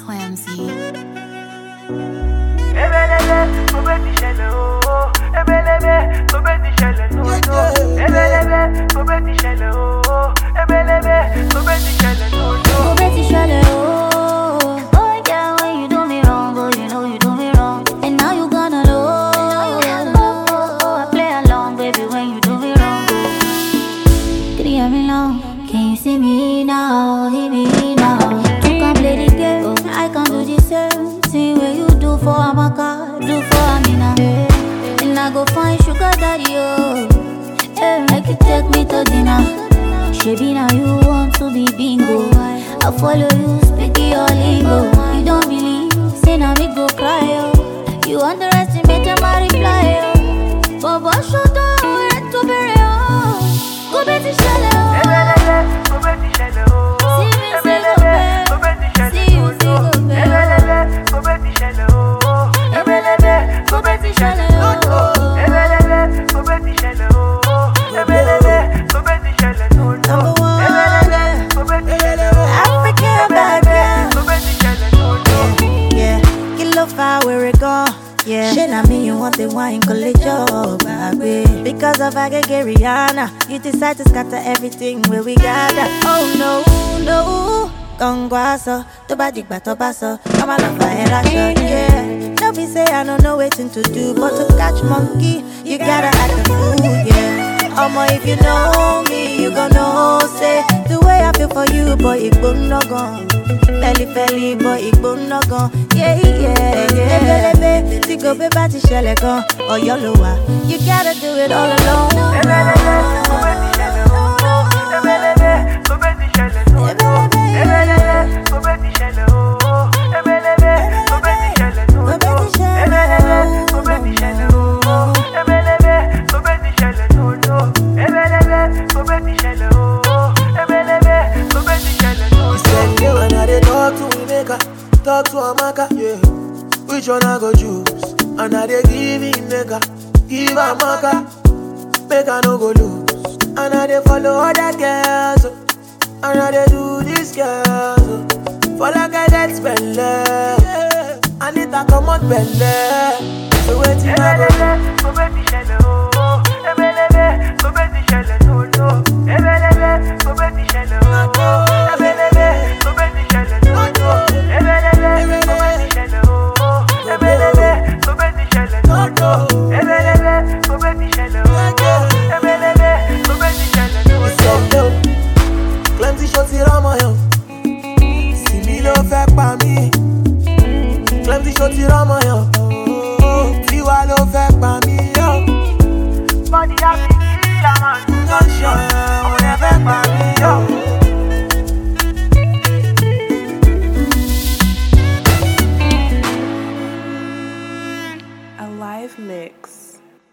Clamsy. Oh yeah, when you do me wrong, boy, you know you do me wrong, and now you gonna know. I play along, baby, when you do me wrong. Can you hear me now? Can you see me now? Hear me now? You can play the game, I can do the same thing where you do for Amaka, do for Amina. And I go find sugar daddy, oh. Hey, make you take me to dinner. Shebi now you want to be bingo. I follow you, speak your lingo. You don't believe, say now me go cry, oh. You underestimate my reply, oh. Baba shut up, red to bury, oh. Go betty shell, oh. See me see go back, see you see go back. Go betty shell, oh. Go betty shell, oh. Number one, African bad girl. Yeah, kilo far where it go. Yeah, shit, I mean you want the wine, college job, baby. Because of I get Rihanna, you decide to scatter everything where we gather. Oh no, Gongwaso, to badik batobaso, come on up fire action, yeah. Don't be say I don't know waiting to do, but to catch monkey, you gotta act a fool, yeah. If you know me, you gon' know, say the way I feel for you, boy, it gon' no gone. Belly, boy, it gon' no gone. Yeah. Tigo be bati shele gon, or your lower. You gotta do it all alone. Talk to Amaka, yeah. Which one I go choose? And I dey give him nigga, give Amaka, make I no go lose. And I dey follow other girls, and I dey do this girls. For like I get spend, yeah. I need to come out belle. So waiting I go. Go baby shallow, go baby shallow, no. Go baby shallow, go baby shallow, no. Clemsy shoti Ramayan, si mi lo fẹ́ pa mí. Clemsy shoti Ramayan, Tiwa lo fẹ́ pa mí. Body happy, I'm not sure, ó lè fẹ́ pa mí. A live mix.